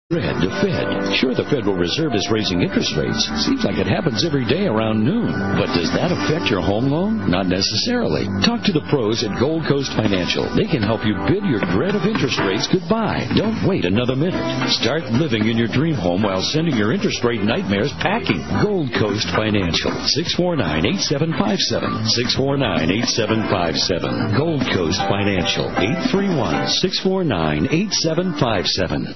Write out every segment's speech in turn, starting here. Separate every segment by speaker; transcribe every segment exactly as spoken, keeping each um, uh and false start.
Speaker 1: Fed to Fed. Sure, the Federal Reserve is raising interest rates. Seems like it happens every day around noon. But does that affect your home loan? Not necessarily. Talk to the pros at Gold Coast Financial. They can help you bid your dread of interest rates goodbye. Don't wait another minute. Start living in your dream home while sending your interest rate nightmares packing. Gold Coast Financial. six four nine, eight seven five seven. six four nine, eight seven five seven. Gold Coast Financial. eight three one, six four nine, eight seven five seven.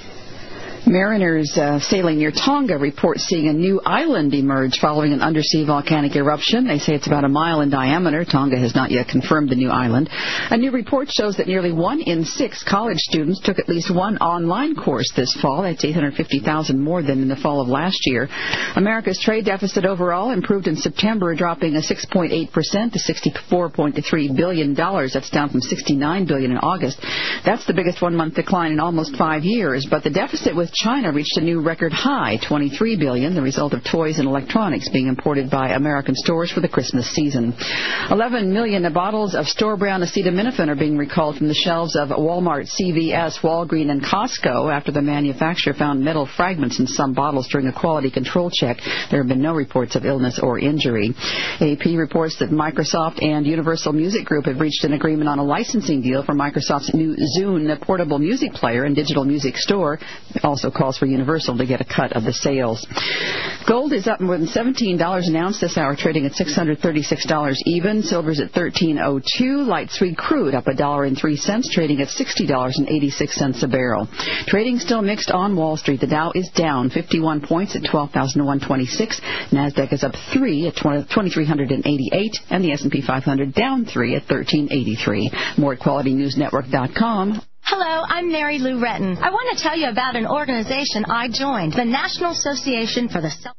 Speaker 2: Mariners uh, sailing near Tonga report seeing a new island emerge following an undersea volcanic eruption. They say it's about a mile in diameter. Tonga has not yet confirmed the new island. A new report shows that nearly one in six college students took at least one online course this fall. That's eight hundred fifty thousand more than in the fall of last year. America's trade deficit overall improved in September, dropping a six point eight percent to sixty-four point three billion dollars. That's down from sixty-nine billion dollars in August. That's the biggest one-month decline in almost five years. But the deficit with China reached a new record high, twenty-three billion dollars, the result of toys and electronics being imported by American stores for the Christmas season. eleven million bottles of store-brand acetaminophen are being recalled from the shelves of Walmart, C V S, Walgreens, and Costco after the manufacturer found metal fragments in some bottles during a quality control check. There have been no reports of illness or injury. A P reports that Microsoft and Universal Music Group have reached an agreement on a licensing deal for Microsoft's new Zune portable music player and digital music store. It also calls for Universal to get a cut of the sales. Gold is up more than seventeen dollars an ounce this hour, trading at six hundred thirty-six dollars even. Silver's at thirteen oh two. Light sweet crude up one dollar and three cents, trading at sixty dollars and eighty-six cents a barrel. Trading still mixed on Wall Street. The Dow is down fifty-one points at twelve thousand one hundred twenty-six. NASDAQ is up three at twenty-three eighty-eight, and the S and P five hundred down three at thirteen eighty-three. More at quality news network dot com.
Speaker 3: Hello, I'm Mary Lou Retton. I want to tell you about an organization I joined, the National Association for the Self-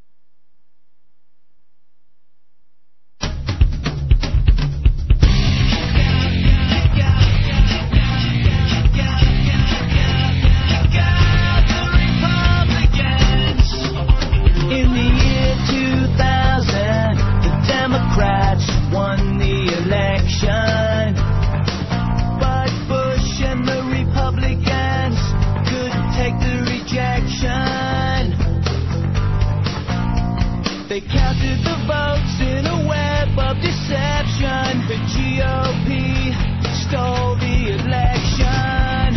Speaker 4: In the year two thousand, the Democrats won the election. Republicans couldn't take the rejection. They counted the votes in a web of deception. The G O P stole the election.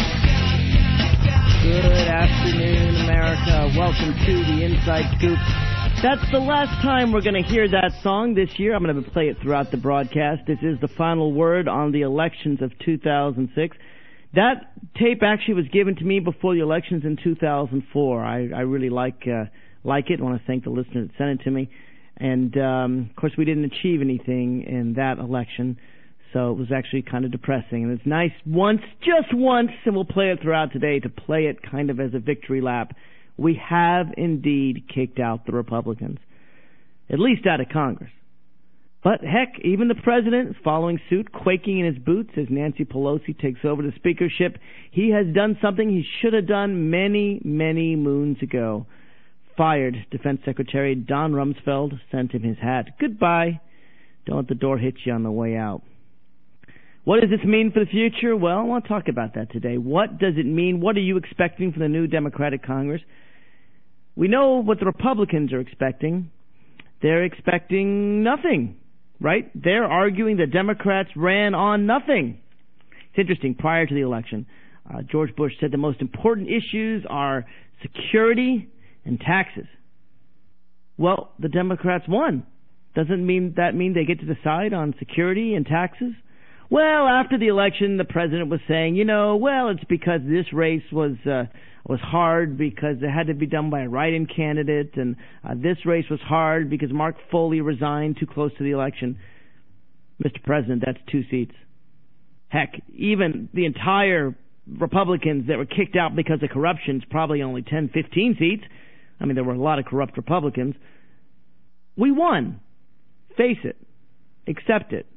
Speaker 5: Good afternoon, America. Welcome to the Inside Scoop. That's the last time we're going to hear that song this year. I'm going to play it throughout the broadcast. This is the final word on the elections of two thousand six. That tape actually was given to me before the elections in two thousand four. I, I really like uh, like it. I want to thank the listener that sent it to me. And, um, of course, we didn't achieve anything in that election, so it was actually kind of depressing. And it's nice once, just once, and we'll play it throughout today, to play it kind of as a victory lap. We have indeed kicked out the Republicans, at least out of Congress. But, heck, even the president is following suit, quaking in his boots as Nancy Pelosi takes over the speakership. He has done something he should have done many, many moons ago. Fired Defense Secretary Don Rumsfeld, sent him his hat. Goodbye. Don't let the door hit you on the way out. What does this mean for the future? Well, I want to talk about that today. What does it mean? What are you expecting from the new Democratic Congress? We know what the Republicans are expecting. They're expecting nothing. Right? They're arguing that Democrats ran on nothing. It's interesting. Prior to the election, uh, George Bush said the most important issues are security and taxes. Well, the Democrats won. Doesn't mean that mean they get to decide on security and taxes? Well, after the election, the president was saying, you know, well, it's because this race was uh, was hard because it had to be done by a write-in candidate, and uh, this race was hard because Mark Foley resigned too close to the election. Mister President, that's two seats. Heck, even the entire Republicans that were kicked out because of corruption is probably only ten, fifteen seats. I mean, there were a lot of corrupt Republicans. We won. Face it. Accept it.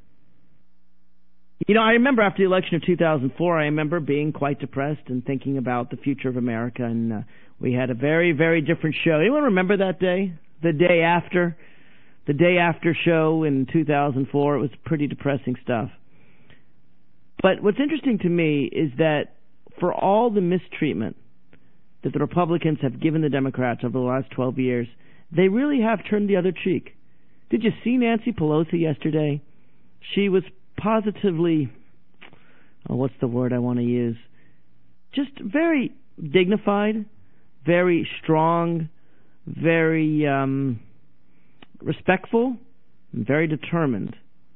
Speaker 5: You know, I remember after the election of two thousand four, I remember being quite depressed and thinking about the future of America, and uh, we had a very, very different show. Anyone remember that day? The day after? The day after show in two thousand four, it was pretty depressing stuff. But what's interesting to me is that for all the mistreatment that the Republicans have given the Democrats over the last twelve years, they really have turned the other cheek. Did you see Nancy Pelosi yesterday? She was positively, oh, what's the word I want to use? Just very dignified, very strong, very um, respectful, and very determined.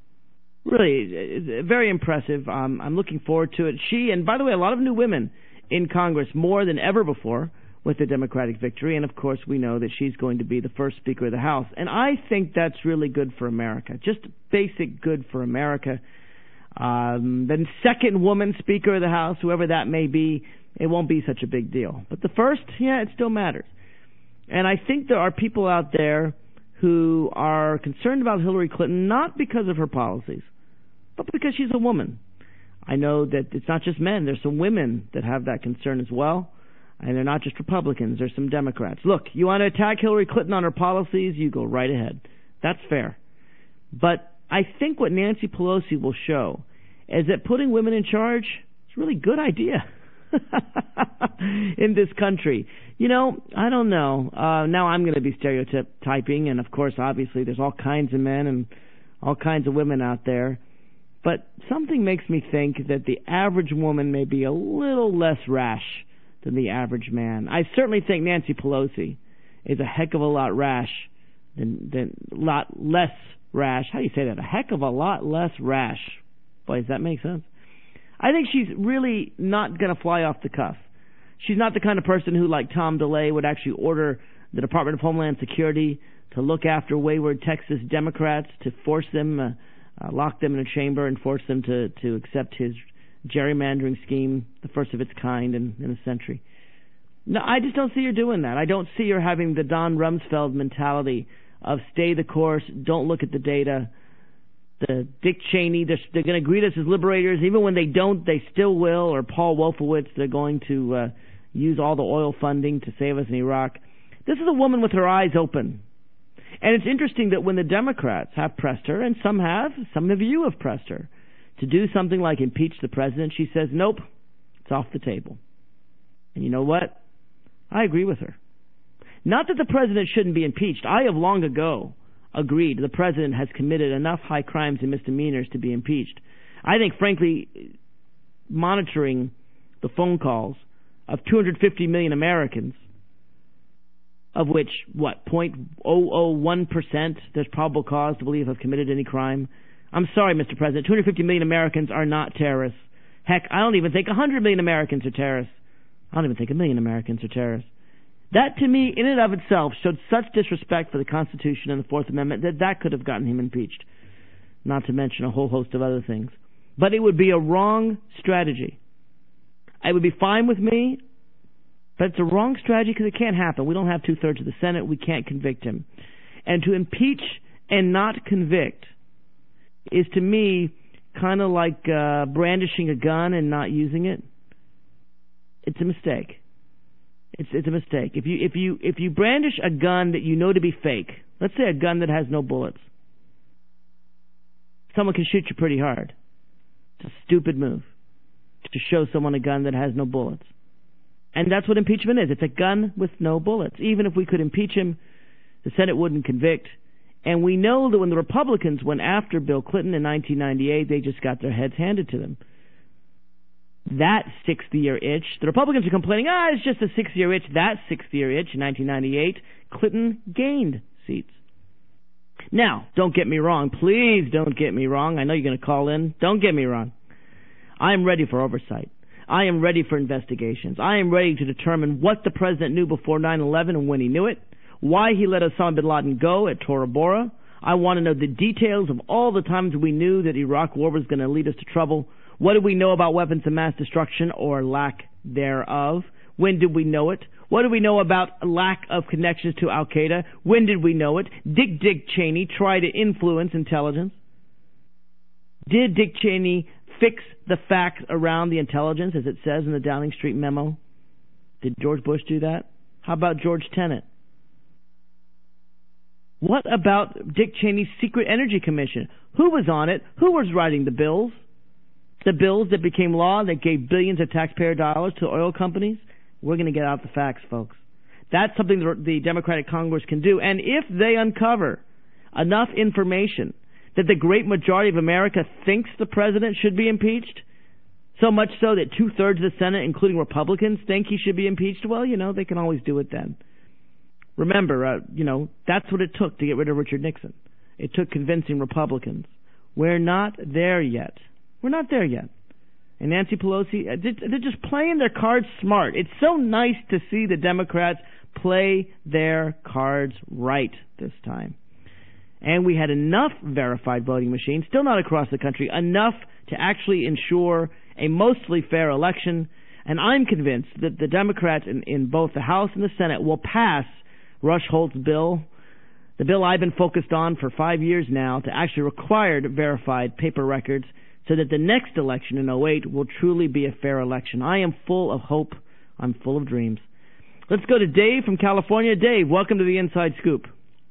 Speaker 5: Really, very impressive. Um, I'm looking forward to it. She, and by the way, a lot of new women in Congress, more than ever before, with the Democratic victory. And, of course, we know that she's going to be the first Speaker of the House. And I think that's really good for America, just basic good for America. Um, the second woman Speaker of the House, whoever that may be, it won't be such a big deal. But the first, yeah, it still matters. And I think there are people out there who are concerned about Hillary Clinton, not because of her policies, but because she's a woman. I know that it's not just men. There's some women that have that concern as well. And they're not just Republicans. There's some Democrats. Look, you want to attack Hillary Clinton on her policies? You go right ahead. That's fair. But I think what Nancy Pelosi will show is that putting women in charge is a really good idea in this country. You know, I don't know. Uh, now I'm going to be stereotyping, and of course, obviously, there's all kinds of men and all kinds of women out there. But something makes me think that the average woman may be a little less rash than the average man. I certainly think Nancy Pelosi is a heck of a lot rash than than a lot less rash. How do you say that? A heck of a lot less rash. Boy, does that make sense? I think she's really not going to fly off the cuff. She's not the kind of person who, like Tom DeLay, would actually order the Department of Homeland Security to look after wayward Texas Democrats, to force them, uh, uh, lock them in a chamber and force them to, to accept his gerrymandering scheme, the first of its kind in, in a century. No, I just don't see her doing that. I don't see her having the Don Rumsfeld mentality of stay the course, don't look at the data. The Dick Cheney, they're, they're going to greet us as liberators. Even when they don't, they still will. Or Paul Wolfowitz, they're going to uh, use all the oil funding to save us in Iraq. This is a woman with her eyes open. And it's interesting that when the Democrats have pressed her, and some have, some of you have pressed her, to do something like impeach the president, she says, nope, it's off the table. And you know what? I agree with her. Not that the president shouldn't be impeached. I have long ago agreed the president has committed enough high crimes and misdemeanors to be impeached. I think, frankly, monitoring the phone calls of two hundred fifty million Americans, of which, what, zero point zero zero one percent there's probable cause to believe have committed any crime. I'm sorry, Mister President, two hundred fifty million Americans are not terrorists. Heck, I don't even think one hundred million Americans are terrorists. I don't even think a million Americans are terrorists. That, to me, in and of itself, showed such disrespect for the Constitution and the Fourth Amendment that that could have gotten him impeached, not to mention a whole host of other things. But it would be a wrong strategy. It would be fine with me, but it's a wrong strategy because it can't happen. We don't have two-thirds of the Senate. We can't convict him. And to impeach and not convict is, to me, kind of like uh, brandishing a gun and not using it. It's a mistake. It's it's a mistake. If you if you if you brandish a gun that you know to be fake, let's say a gun that has no bullets, someone can shoot you pretty hard. It's a stupid move to show someone a gun that has no bullets. And that's what impeachment is. It's a gun with no bullets. Even if we could impeach him, the Senate wouldn't convict. And we know that when the Republicans went after Bill Clinton in nineteen ninety-eight, they just got their heads handed to them. That sixth-year itch, the Republicans are complaining, ah, it's just a sixth-year itch. That sixth-year itch in nineteen ninety-eight, Clinton gained seats. Now, don't get me wrong. Please don't get me wrong. I know you're going to call in. Don't get me wrong. I am ready for oversight. I am ready for investigations. I am ready to determine what the president knew before nine eleven and when he knew it, why he let Osama bin Laden go at Tora Bora. I want to know the details of all the times we knew that Iraq war was going to lead us to trouble. What did we know about weapons of mass destruction or lack thereof? When did we know it? What do we know about lack of connections to Al-Qaeda? When did we know it? Did Dick Cheney try to influence intelligence? Did Dick Cheney fix the facts around the intelligence, as it says in the Downing Street memo? Did George Bush do that? How about George Tenet? What about Dick Cheney's Secret Energy Commission? Who was on it? Who was writing the bills? The bills that became law that gave billions of taxpayer dollars to oil companies? we're going to get out the facts, folks. That's something the Democratic Congress can do. And if they uncover enough information that the great majority of America thinks the president should be impeached, so much so that two-thirds of the Senate, including Republicans, think he should be impeached, well, you know, they can always do it then. Remember, uh, you know, that's what it took to get rid of Richard Nixon. It took convincing Republicans. We're not there yet. We're not there yet. And Nancy Pelosi, they're just playing their cards smart. It's so nice to see the Democrats play their cards right this time. And we had enough verified voting machines, still not across the country, enough to actually ensure a mostly fair election. And I'm convinced that the Democrats in, in both the House and the Senate will pass Rush Holt's bill, the bill I've been focused on for five years now, to actually require verified paper records so that the next election in oh eight will truly be a fair election. I am full of hope. I'm full of dreams. Let's go to Dave from California. Dave, welcome to the Inside Scoop.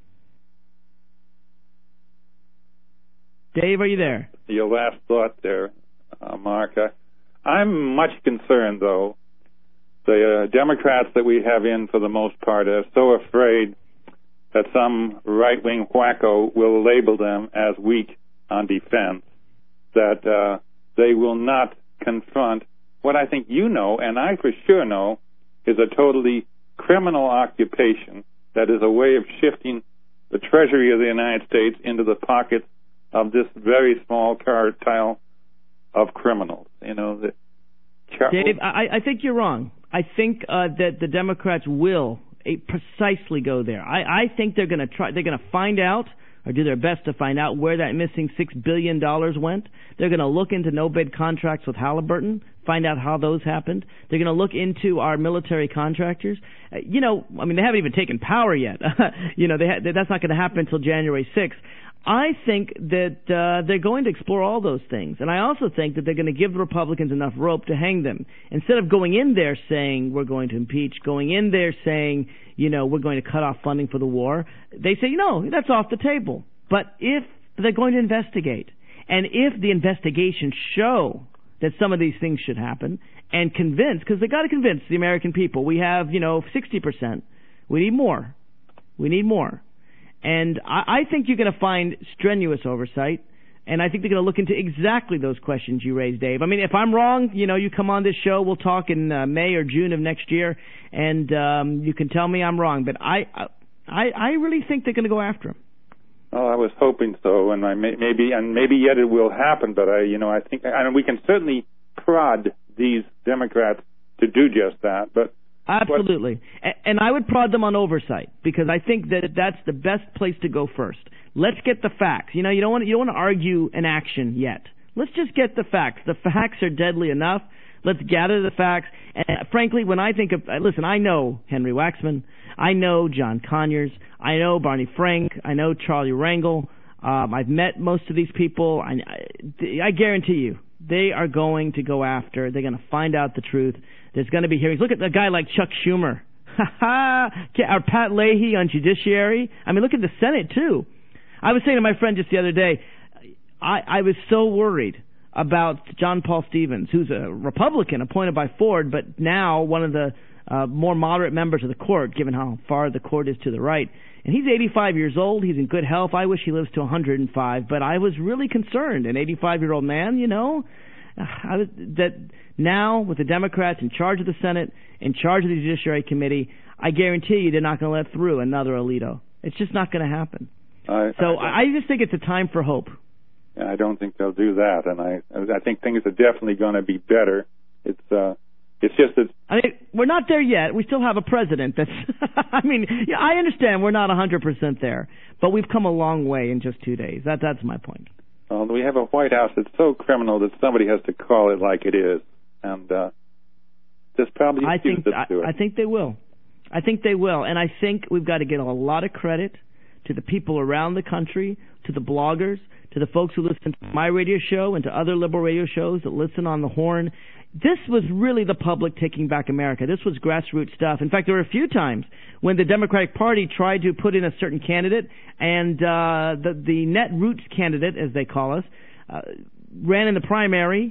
Speaker 5: Dave, are you there?
Speaker 6: Your last thought there, uh, Mark. Uh, I'm much concerned, though. The uh, Democrats that we have in, for the most part, are so afraid that some right-wing wacko will label them as weak on defense, that uh, they will not confront what I think you know, and I for sure know, is a totally criminal occupation that is a way of shifting the treasury of the United States into the pockets of this very small cartel of criminals. You know, the char-
Speaker 5: Dave, I, I think you're wrong. I think uh, that the Democrats will uh, precisely go there. I, I think they're going to try. They're going to find out, or do their best to find out, where that missing six billion dollars went. They're going to look into no-bid contracts with Halliburton, find out how those happened. They're going to look into our military contractors. Uh, you know, I mean, they haven't even taken power yet. you know, they ha- that's not going to happen until January sixth. I think that uh, they're going to explore all those things. And I also think that they're going to give the Republicans enough rope to hang them. Instead of going in there saying we're going to impeach, going in there saying, you know, we're going to cut off funding for the war, they say, no, that's off the table. But if they're going to investigate, and if the investigations show that some of these things should happen, and convince, because they got to convince the American people, we have, you know, sixty percent. We need more. We need more. And I, I think you're going to find strenuous oversight, and I think they're going to look into exactly those questions you raised, Dave. I mean, if I'm wrong, you know, you come on this show, we'll talk in uh, May or June of next year, and um, you can tell me I'm wrong. But I, I, I really think they're going to go after him.
Speaker 6: Oh, I was hoping so, and I may, maybe, and maybe yet it will happen. But I, you know, I think, and we can certainly prod these Democrats to do just that. But
Speaker 5: absolutely. What? And I would prod them on oversight, because I think that that's the best place to go first. Let's get the facts. You know, you don't want to, you don't want to argue an action yet. Let's just get the facts. The facts are deadly enough. Let's gather the facts. And frankly, when I think of, listen, I know Henry Waxman. I know John Conyers. I know Barney Frank. I know Charlie Rangel. Um, I've met most of these people. I, I, I guarantee you, they are going to go after. They're going to find out the truth. There's going to be hearings. Look at a guy like Chuck Schumer. Or Pat Leahy on Judiciary. I mean, look at the Senate, too. I was saying to my friend just the other day, I, I was so worried about John Paul Stevens, who's a Republican appointed by Ford, but now one of the uh, more moderate members of the court, given how far the court is to the right. And he's eighty-five years old. He's in good health. I wish he lives to one hundred five, but I was really concerned. An eighty-five-year-old man, you know, I was, that now with the Democrats in charge of the Senate, in charge of the Judiciary Committee, I guarantee you they're not going to let through another Alito. It's just not going to happen.
Speaker 6: I,
Speaker 5: so
Speaker 6: I,
Speaker 5: I just think it's a time for hope.
Speaker 6: I don't think they'll do that, and I I think things are definitely going to be better. It's uh, it's just that
Speaker 5: I mean, we're not there yet. We still have a president that's. I mean, yeah, I understand we're not one hundred percent there, but we've come a long way in just two days. That that's my point.
Speaker 6: Well, we have a White House that's so criminal that somebody has to call it like it is, and uh, there's probably
Speaker 5: I think
Speaker 6: I,
Speaker 5: I, I think they will. I think they will, and I think we've got to give a lot of credit to the people around the country, to the bloggers, to the folks who listen to my radio show and to other liberal radio shows that listen on the Horn. This was really the public taking back America. This was grassroots stuff. In fact, there were a few times when the Democratic Party tried to put in a certain candidate, and uh, the, the Net Roots candidate, as they call us, uh, ran in the primary.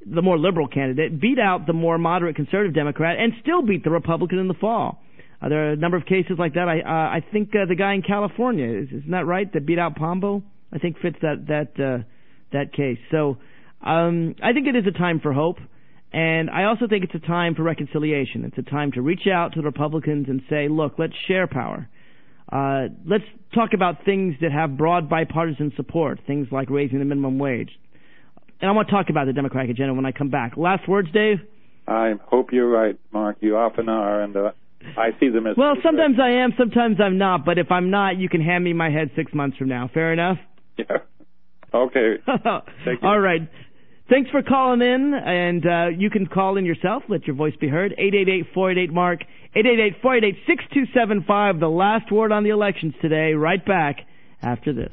Speaker 5: the more liberal candidate, beat out the more moderate conservative Democrat, and still beat the Republican in the fall. Uh, there are a number of cases like that. I uh, I think uh, the guy in California, is, isn't that right, that beat out Pombo? I think fits that that uh, that case. So um, I think it is a time for hope, and I also think it's a time for reconciliation. It's a time to reach out to the Republicans and say, look, let's share power. Uh, let's talk about things that have broad bipartisan support, things like raising the minimum wage. And I want to talk about the Democratic agenda when I come back. Last words, Dave?
Speaker 6: I hope you're right, Mark. You often are, and uh, I see them as...
Speaker 5: Well, sometimes I am, sometimes I'm not, but if I'm not, you can hand me my head six months from now. Fair enough?
Speaker 6: Yeah. Okay.
Speaker 5: All right. Thanks for calling in, and uh, you can call in yourself. Let your voice be heard. eight eight eight, four eight eight, M A R K, eight eight eight, four eight eight, six two seven five. The last word on the elections today. Right back after this.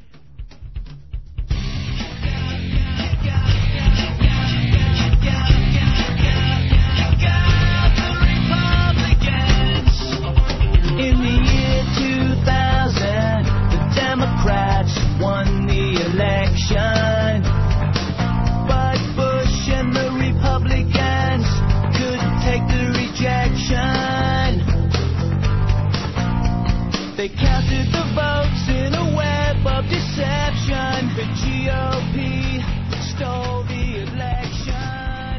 Speaker 4: In the year two thousand, the Democrats won the election. But Bush and the Republicans couldn't take the rejection. They counted the votes in a web of deception. The G O P stole the election.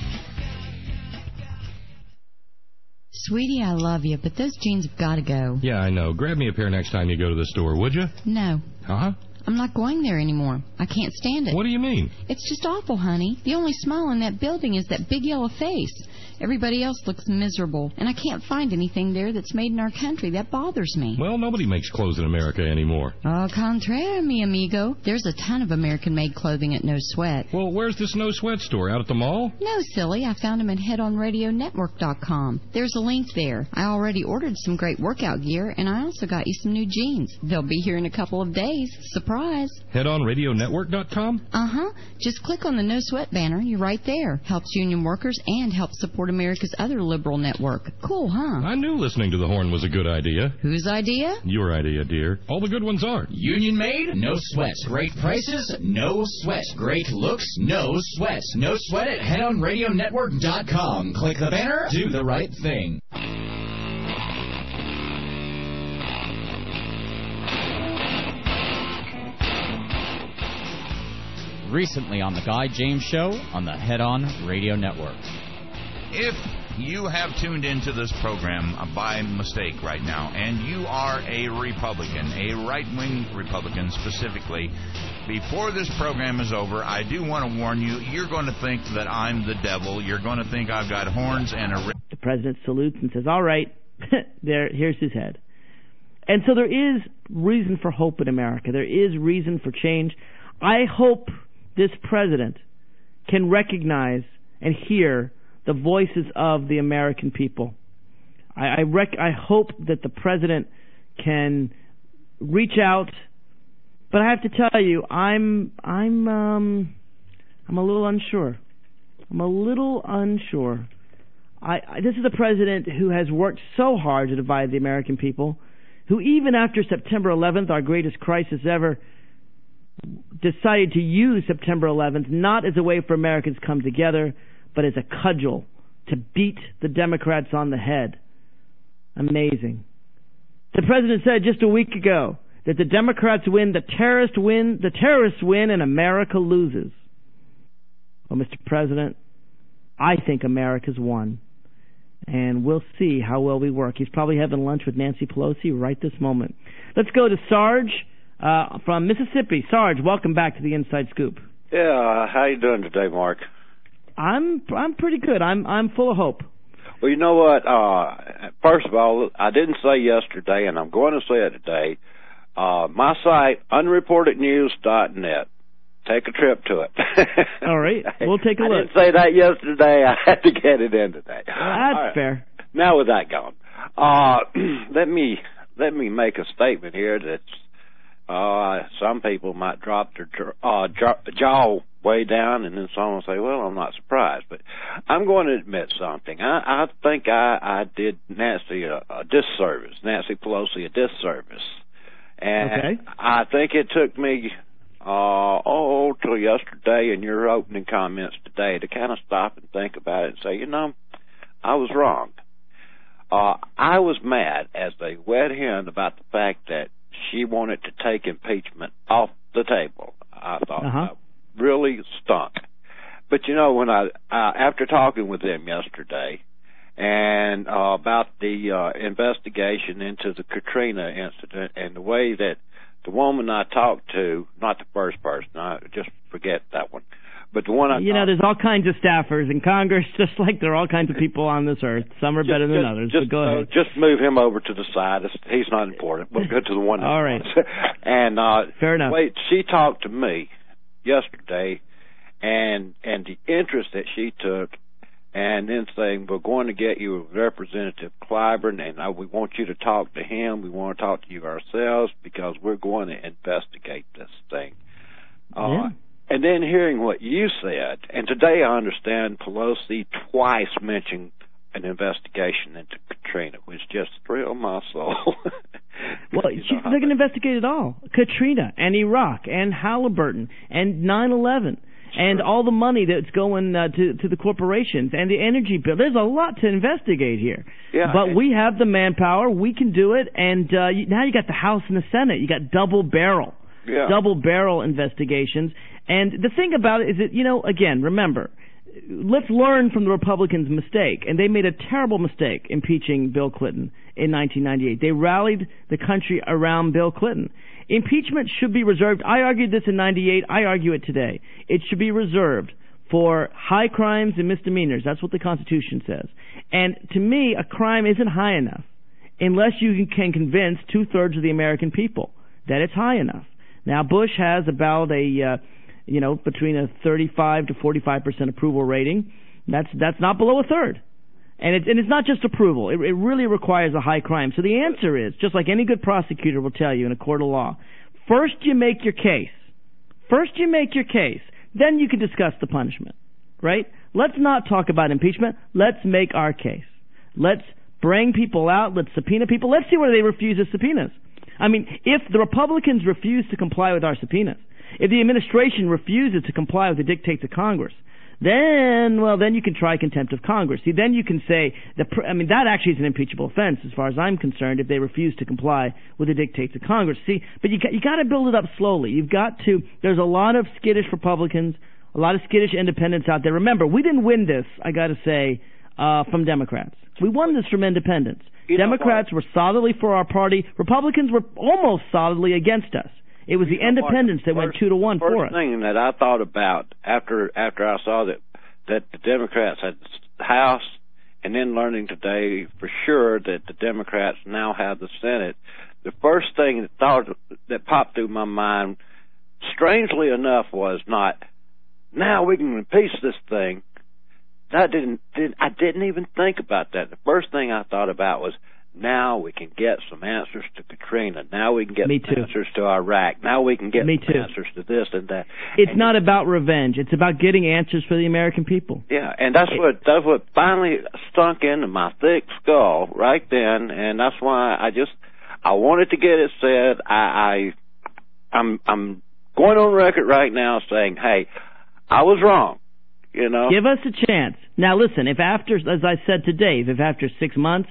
Speaker 7: Sweetie, I love you, but those jeans have got to go.
Speaker 8: Yeah, I know. Grab me a pair next time you go to the store, would you?
Speaker 7: No.
Speaker 8: Huh?
Speaker 7: I'm not going there anymore. I can't stand it.
Speaker 8: What do you mean?
Speaker 7: It's just awful, honey. The only smile in that building is that big yellow face. Everybody else looks miserable, and I can't find anything there that's made in our country. That bothers me.
Speaker 8: Well, nobody makes clothes in America anymore.
Speaker 7: Au contraire, mi amigo. There's a ton of American-made clothing at No Sweat.
Speaker 8: Well, where's this No Sweat store? Out at the mall?
Speaker 7: No, silly. I found them at head on radio network dot com. There's a link there. I already ordered some great workout gear, and I also got you some new jeans. They'll be here in a couple of days. Surprise.
Speaker 8: head on radio network dot com?
Speaker 7: Uh-huh. Just click on the No Sweat banner. You're right there. Helps union workers and helps support America's other liberal network. Cool, huh?
Speaker 8: I knew listening to the horn was a good idea.
Speaker 7: Whose idea?
Speaker 8: Your idea, dear. All the good ones are.
Speaker 9: Union made? No sweat. Great prices? No sweat. Great looks? No sweat. No sweat at head on radio network dot com. Click the banner. Do the right thing. Recently on the Guy James Show on the Head On Radio Network.
Speaker 10: If you have tuned into this program by mistake right now, and you are a Republican, a right-wing Republican specifically, before this program is over, I do want to warn you, you're going to think that I'm the devil. You're going to think I've got horns and a...
Speaker 5: The president salutes and says, all right, there, here's his head. And so there is reason for hope in America. There is reason for change. I hope this president can recognize and hear the voices of the American people. I I, rec- I hope that the president can reach out, but I have to tell you, I'm I'm um, I'm a little unsure. I'm a little unsure. I, I this is a president who has worked so hard to divide the American people, who even after September eleventh, our greatest crisis ever, decided to use September eleventh not as a way for Americans to come together, but as a cudgel to beat the Democrats on the head. Amazing. The president said just a week ago that the Democrats win, the terrorists win, the terrorists win, and America loses. Well, Mister President, I think America's won. And we'll see how well we work. He's probably having lunch with Nancy Pelosi right this moment. Let's go to Sarge uh, from Mississippi. Sarge, welcome back to the Inside Scoop.
Speaker 11: Yeah, uh, how you doing today, Mark?
Speaker 5: I'm I'm pretty good. I'm I'm full of hope.
Speaker 11: Well, you know what? Uh, first of all, I didn't say yesterday, and I'm going to say it today. Uh, my site, unreported news dot net. Take a trip to it.
Speaker 5: All right, we'll take a
Speaker 11: I
Speaker 5: look.
Speaker 11: I didn't say that yesterday. I had to get it in today.
Speaker 5: That's
Speaker 11: right.
Speaker 5: fair.
Speaker 11: Now with that gone, uh, let me let me make a statement here that uh, some people might drop their uh, jaw way down, and then someone will say, well, I'm not surprised. But I'm going to admit something. I, I think I, I did Nancy a, a disservice, Nancy Pelosi a disservice. And
Speaker 5: okay.
Speaker 11: I think it took me uh, oh, till yesterday and your opening comments today to kind of stop and think about it and say, you know, I was wrong. Uh, I was mad as a wet hen about the fact that she wanted to take impeachment off the table. I thought
Speaker 5: uh-huh.
Speaker 11: that really stunk. But, you know, when I, uh, after talking with them yesterday and uh, about the uh, investigation into the Katrina incident and the way that the woman I talked to, not the first person, I just forget that one, but the one I
Speaker 5: You know, there's all kinds of staffers in Congress, just like there are all kinds of people on this earth. Some are
Speaker 11: just,
Speaker 5: better than
Speaker 11: just,
Speaker 5: others,
Speaker 11: just,
Speaker 5: but go
Speaker 11: uh,
Speaker 5: ahead.
Speaker 11: Just move him over to the side. It's, he's not important. We'll go to the one.
Speaker 5: All right.
Speaker 11: And uh,
Speaker 5: Fair enough.
Speaker 11: Wait, she talked to me yesterday, and and the interest that she took, and then saying, we're going to get you Representative Clyburn, and uh, we want you to talk to him. We want to talk to you ourselves because we're going to investigate this thing. Uh,
Speaker 5: yeah.
Speaker 11: And then hearing what you said, and today I understand Pelosi twice mentioned an investigation into Katrina, which just thrilled my soul.
Speaker 5: Well,
Speaker 11: You know
Speaker 5: she's,
Speaker 11: how
Speaker 5: they're going to
Speaker 11: that-
Speaker 5: investigate it all. Katrina and Iraq and Halliburton and nine eleven. And all the money that's going uh, to to the corporations and the energy bill. There's a lot to investigate here.
Speaker 11: Yeah,
Speaker 5: but
Speaker 11: and-
Speaker 5: we have the manpower. We can do it. And uh, you, now you got the House and the Senate. You got double barrel,
Speaker 11: Yeah.
Speaker 5: double barrel investigations. And the thing about it is that, you know, again, remember, let's learn from the Republicans' mistake. And they made a terrible mistake impeaching Bill Clinton in nineteen ninety-eight. They rallied the country around Bill Clinton. Impeachment should be reserved. I argued this in ninety-eight. I argue it today. It should be reserved for high crimes and misdemeanors. That's what the Constitution says. And to me, a crime isn't high enough unless you can convince two-thirds of the American people that it's high enough. Now, Bush has about a, uh, you know, between a thirty-five to forty-five percent approval rating. That's that's not below a third. And it's, and it's not just approval. It, it really requires a high crime. So the answer is, just like any good prosecutor will tell you in a court of law, first you make your case. First you make your case. Then you can discuss the punishment. Right? Let's not talk about impeachment. Let's make our case. Let's bring people out. Let's subpoena people. Let's see whether they refuse the subpoenas. I mean, if the Republicans refuse to comply with our subpoenas, if the administration refuses to comply with the dictates of Congress, then, well, then you can try contempt of Congress. See, then you can say, the, I mean, that actually is an impeachable offense as far as I'm concerned if they refuse to comply with the dictates of Congress. See, but you got, you got to build it up slowly. You've got to, there's a lot of skittish Republicans, a lot of skittish independents out there. Remember, we didn't win this, I got to say, uh, from Democrats. We won this from independents.
Speaker 11: You know
Speaker 5: Democrats were solidly for our party. Republicans were almost solidly against us. It was the independents that went two to one for us.
Speaker 11: First thing that I thought about after after I saw that that the Democrats had the House, and then learning today for sure that the Democrats now have the Senate, the first thing that thought that popped through my mind, strangely enough, was not now we can impeach this thing. That didn't, did I didn't even think about that. The first thing I thought about was, now we can get some answers to Katrina. Now we can get
Speaker 5: Me
Speaker 11: some
Speaker 5: too.
Speaker 11: answers to Iraq. Now we can get
Speaker 5: Me
Speaker 11: some
Speaker 5: too.
Speaker 11: answers to this and that.
Speaker 5: It's
Speaker 11: and
Speaker 5: not about revenge. It's about getting answers for the American people.
Speaker 11: Yeah, and that's
Speaker 5: It,
Speaker 11: what that's what finally stunk into my thick skull right then, and that's why I just I wanted to get it said. I, I I'm I'm going on record right now saying, hey, I was wrong. You know,
Speaker 5: give us a chance. Now, listen. If after, as I said to Dave, if after six months,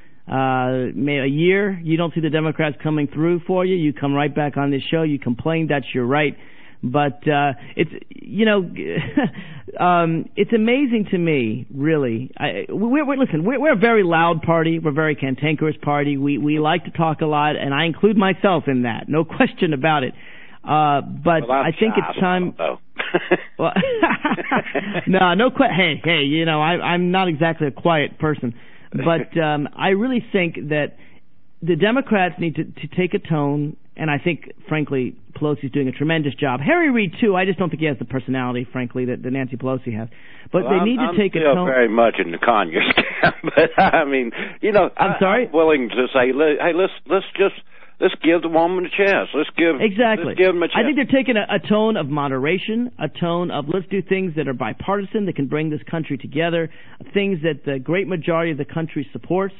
Speaker 5: uh, may a year, you don't see the Democrats coming through for you, you come right back on this show. You complain. That's your right. But uh, it's you know, um, it's amazing to me, really. I, we're, we're listen. We're, we're a very loud party. We're a very cantankerous party. We we like to talk a lot, and I include myself in that. No question about it. Uh, but
Speaker 11: well,
Speaker 5: I think
Speaker 11: shy,
Speaker 5: it's time.
Speaker 11: Though.
Speaker 5: Well, no, no. Qu- hey, hey. You know, I, I'm not exactly a quiet person, but um, I really think that the Democrats need to, to take a tone, and I think, frankly, Pelosi's doing a tremendous job. Harry Reid too. I just don't think he has the personality, frankly, that, that Nancy Pelosi has. But
Speaker 11: well,
Speaker 5: they
Speaker 11: I'm,
Speaker 5: need to
Speaker 11: I'm
Speaker 5: take a
Speaker 11: still
Speaker 5: tone.
Speaker 11: very much in the Conyers camp, but I mean, you know,
Speaker 5: I'm
Speaker 11: I,
Speaker 5: sorry.
Speaker 11: I'm willing to say, hey, let's let's just. Let's give the woman a chance. Let's give
Speaker 5: exactly.
Speaker 11: Let's give them a chance.
Speaker 5: I think they're taking a, a tone of moderation, a tone of let's do things that are bipartisan, that can bring this country together, things that the great majority of the country supports.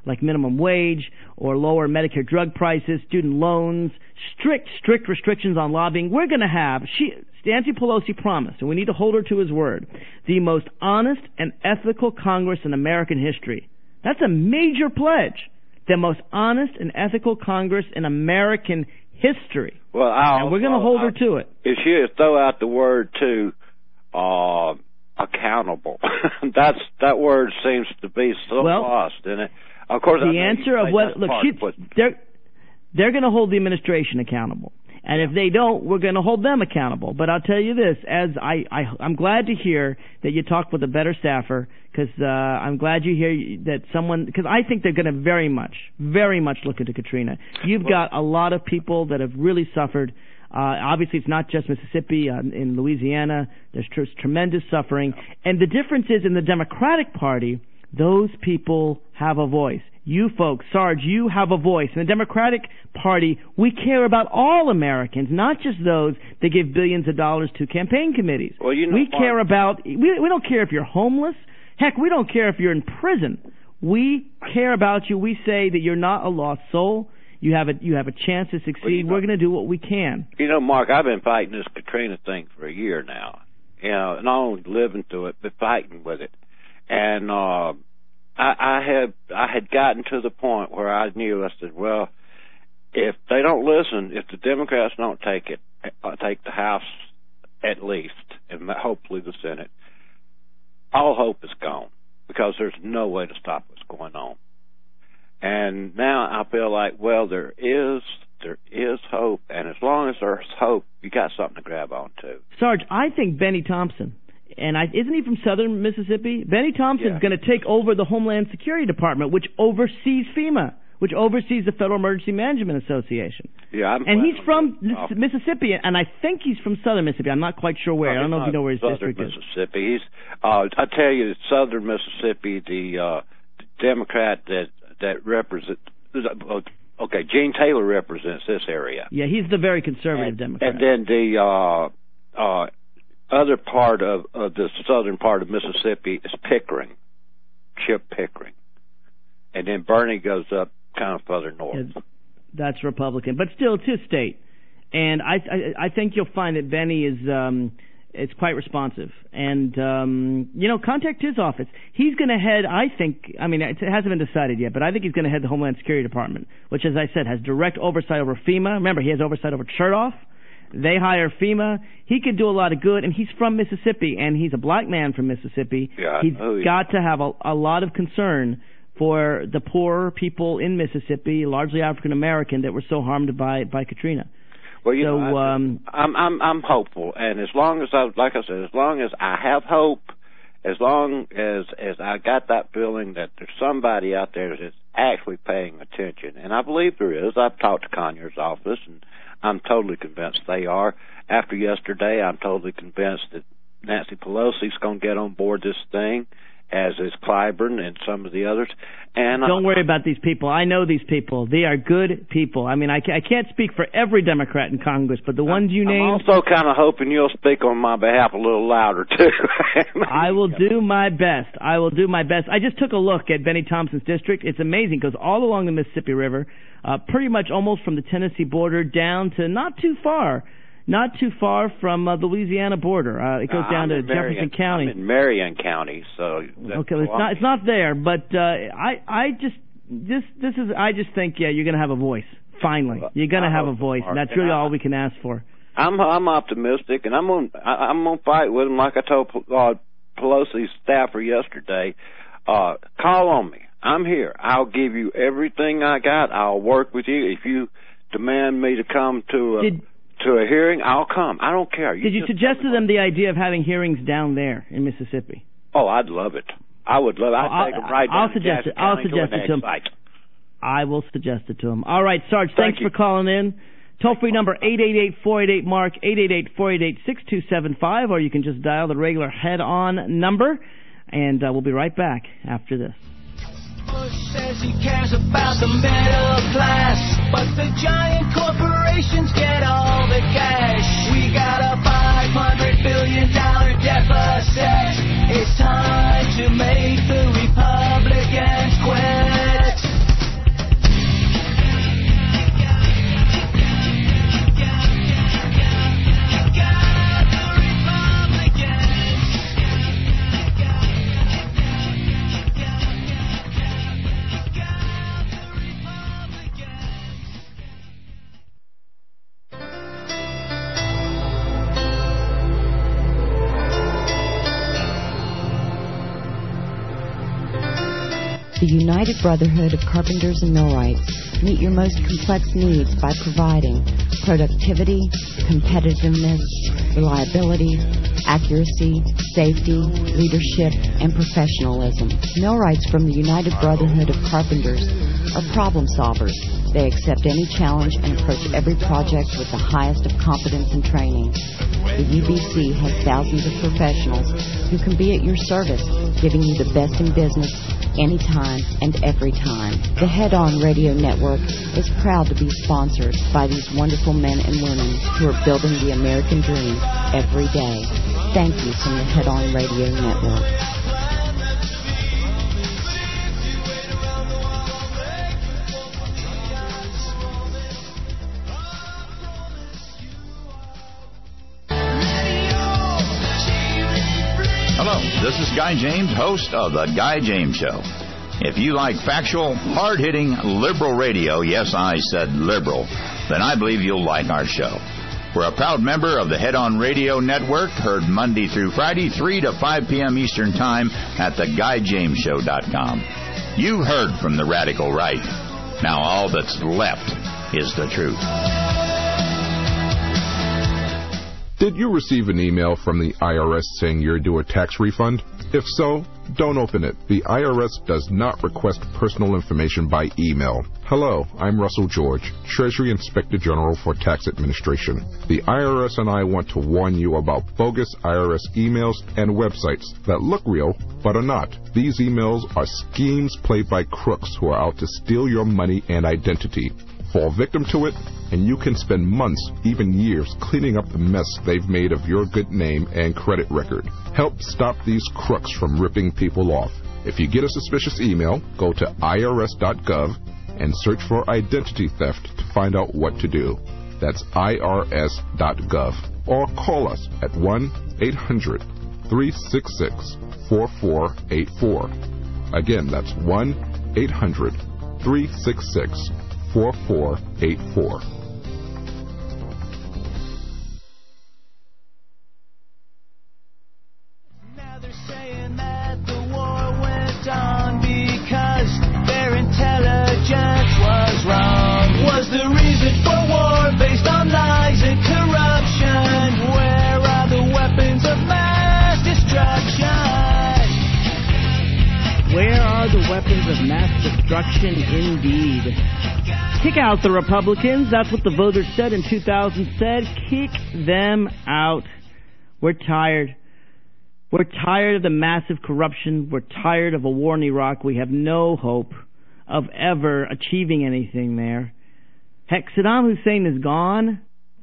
Speaker 5: like minimum wage or lower Medicare drug prices, student loans, strict, strict restrictions on lobbying. We're going to have, she, Nancy Pelosi promised, and we need to hold her to his word, the most honest and ethical Congress in American history. That's a major pledge. The most honest and ethical Congress in American history.
Speaker 11: Well, I'll,
Speaker 5: and we're going to hold her to it.
Speaker 11: If she would throw out the word too, uh, accountable. That's that word seems to be so
Speaker 5: well,
Speaker 11: lost in it. Of course,
Speaker 5: the
Speaker 11: I
Speaker 5: answer of what look, she, they're they're going to hold the administration accountable. And if they don't, we're going to hold them accountable. But I'll tell you this, as I, I, I'm glad to hear that you talked with a better staffer, because uh, I'm glad you hear that someone, because I think they're going to very much, very much look into Katrina. You've got a lot of people that have really suffered. Uh, obviously, it's not just Mississippi. Uh, in Louisiana, there's tr- tremendous suffering. And the difference is in the Democratic Party, those people have a voice. You folks, Sarge, you have a voice. In the Democratic Party, we care about all Americans, not just those that give billions of dollars to campaign committees.
Speaker 11: Well, you know,
Speaker 5: we
Speaker 11: Mark,
Speaker 5: care about, we, we don't care if you're homeless. Heck, we don't care if you're in prison. We care about you. We say that you're not a lost soul. You have a, you have a chance to succeed. Well, you know, we're going to do what we can.
Speaker 11: You know, Mark, I've been fighting this Katrina thing for a year now. You know, not only living through it, but fighting with it. And, uh, I, I had I had gotten to the point where I knew, I said, well, if they don't listen, if the Democrats don't take it, uh, take the House at least, and hopefully the Senate, all hope is gone, because there's no way to stop what's going on. And now I feel like, well, there is there is hope, and as long as there's hope, you got something to grab onto.
Speaker 5: Sarge, I think Benny Thompson, and I, isn't he from southern Mississippi? Benny Thompson's
Speaker 11: yeah.
Speaker 5: going to take over the Homeland Security Department, which oversees FEMA, which oversees the Federal Emergency Management Association.
Speaker 11: Yeah, I'm
Speaker 5: and he's from
Speaker 11: oh.
Speaker 5: Mississippi, and I think he's from southern Mississippi. I'm not quite sure where.
Speaker 11: No,
Speaker 5: I don't know if you know where his district
Speaker 11: Mississippi.
Speaker 5: is.
Speaker 11: Mississippi. He's. Uh, I tell you, southern Mississippi, the, uh, the Democrat that that represents. Okay, Gene Taylor represents this area.
Speaker 5: Yeah, he's the very conservative
Speaker 11: and,
Speaker 5: Democrat.
Speaker 11: And then the uh, uh, other part of, of the southern part of Mississippi is Pickering, Chip Pickering, and then Bernie goes up kind of further north.
Speaker 5: Yeah, that's Republican, but still, it's his state, and I, I I think you'll find that Benny is um is quite responsive, and um you know, contact his office. He's going to head, I think, I mean, it hasn't been decided yet, but I think he's going to head the Homeland Security Department, which, as I said, has direct oversight over FEMA. Remember, he has oversight over Chertoff. They hire FEMA. He could do a lot of good, and he's from Mississippi, and he's a black man from Mississippi.
Speaker 11: Yeah,
Speaker 5: he's
Speaker 11: oh, yeah.
Speaker 5: got to have a, a lot of concern for the poor people in Mississippi, largely African American, that were so harmed by, by Katrina.
Speaker 11: Well, you
Speaker 5: so,
Speaker 11: know, I,
Speaker 5: um,
Speaker 11: I'm I'm I'm hopeful, and as long as I, like I said, as long as I have hope, as long as as I got that feeling that there's somebody out there that's actually paying attention, and I believe there is. I've talked to Conyers' office, and I'm totally convinced they are. After yesterday, I'm totally convinced that Nancy Pelosi's going to get on board this thing, as is Clyburn and some of the others. And
Speaker 5: don't
Speaker 11: uh,
Speaker 5: worry about these people. I know these people. They are good people. I mean, I, I can't speak for every Democrat in Congress, but the ones you
Speaker 11: I'm
Speaker 5: named...
Speaker 11: I'm also kind of hoping you'll speak on my behalf a little louder, too.
Speaker 5: I will do my best. I will do my best. I just took a look at Benny Thompson's district. It's amazing, because all along the Mississippi River, uh, pretty much almost from the Tennessee border down to not too far, not too far from uh, the Louisiana border. Uh, it goes
Speaker 11: uh,
Speaker 5: down
Speaker 11: I'm
Speaker 5: to Jefferson
Speaker 11: Marion,
Speaker 5: County.
Speaker 11: I'm in Marion County, so
Speaker 5: okay, it's not it's not there, but uh, I I just this this is I just think yeah, you're going to have a voice finally. You're going to have a voice, and that's really all we can ask for.
Speaker 11: I'm I'm optimistic, and I'm on I'm gonna fight with him like I told uh, Pelosi's staffer yesterday. Uh, call on me. I'm here. I'll give you everything I got. I'll work with you. If you demand me to come to a
Speaker 5: Did,
Speaker 11: to a hearing, I'll come. I don't care. You
Speaker 5: Did you suggest to them the idea of having hearings down there in Mississippi?
Speaker 11: Oh, I'd love it. I would love it. I'd
Speaker 5: I'll,
Speaker 11: take them right
Speaker 5: I'll
Speaker 11: down
Speaker 5: suggest
Speaker 11: to
Speaker 5: it. I'll
Speaker 11: County
Speaker 5: suggest
Speaker 11: to
Speaker 5: it to him.
Speaker 11: site.
Speaker 5: I will suggest it to him. All right, Sarge,
Speaker 11: Thank
Speaker 5: thanks
Speaker 11: you.
Speaker 5: for calling in. Toll-free number eight eight eight, four eight eight, MARK, eight eight eight, four eight eight, six two seven five, or you can just dial the regular head-on number, and uh, we'll be right back after this.
Speaker 4: Bush says he cares about the middle class, but the giant corporations get all the cash. We got a five hundred billion dollars deficit. It's time to make the Republicans quit.
Speaker 12: The United Brotherhood of Carpenters and Millwrights meet your most complex needs by providing productivity, competitiveness, reliability, accuracy, safety, leadership, and professionalism. Millwrights from the United Brotherhood of Carpenters are problem solvers. They accept any challenge and approach every project with the highest of competence and training. The U B C has thousands of professionals who can be at your service, giving you the best in business anytime and every time. The Head On Radio Network is proud to be sponsored by these wonderful men and women who are building the American dream every day. Thank you from the Head On Radio Network.
Speaker 10: Hello, this is Guy James, host of The Guy James Show. If you like factual, hard-hitting, liberal radio, yes, I said liberal, then I believe you'll like our show. We're a proud member of the Head On Radio Network, heard Monday through Friday, three to five p.m. Eastern Time at the guy james show dot com. You've heard from the radical right. Now all that's left is the truth.
Speaker 13: Did you receive an email from the I R S saying you're due a tax refund? If so, don't open it. The I R S does not request personal information by email. Hello, I'm Russell George, Treasury Inspector General for Tax Administration. The I R S and I want to warn you about bogus I R S emails and websites that look real but are not. These emails are schemes played by crooks who are out to steal your money and identity. Fall victim to it, and you can spend months, even years, cleaning up the mess they've made of your good name and credit record. Help stop these crooks from ripping people off. If you get a suspicious email, go to I R S dot gov and search for identity theft to find out what to do. That's I R S dot gov. Or call us at one eight hundred three six six four four eight four. Again, that's one eight hundred three six six four four eight four.
Speaker 4: Now they're saying that the war went on because their intelligence was wrong. Was the reason for war based on lies and corruption? Where are the weapons of mass destruction?
Speaker 5: Where are the weapons of mass destruction indeed? Kick out the Republicans. That's what the voters said in two thousand said. Kick them out. We're tired. We're tired of the massive corruption. We're tired of a war in Iraq. We have no hope of ever achieving anything there. Heck, Saddam Hussein is gone.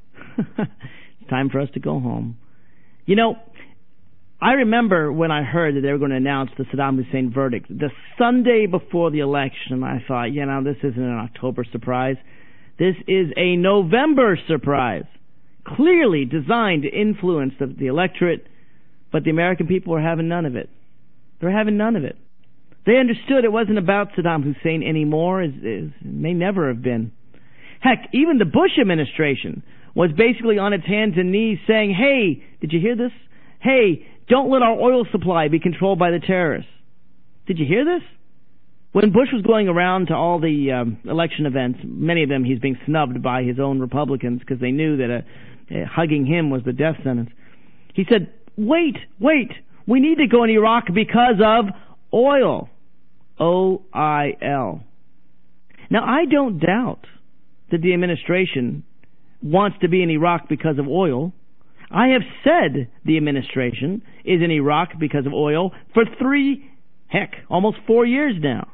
Speaker 5: It's time for us to go home. You know, I remember when I heard that they were going to announce the Saddam Hussein verdict the Sunday before the election. I thought, you know, this isn't an October surprise. This is a November surprise. Clearly designed to influence the, the electorate, but the American people are having none of it. They're having none of it. They understood it wasn't about Saddam Hussein anymore. It, it may never have been. Heck, even the Bush administration was basically on its hands and knees saying, hey, did you hear this? Hey, don't let our oil supply be controlled by the terrorists. Did you hear this? When Bush was going around to all the um, election events, many of them he's being snubbed by his own Republicans because they knew that uh, uh, hugging him was the death sentence. He said, wait, wait, we need to go in Iraq because of oil. O I L. Now, I don't doubt that the administration wants to be in Iraq because of oil. I have said the administration is in Iraq because of oil for three, heck, almost four years now.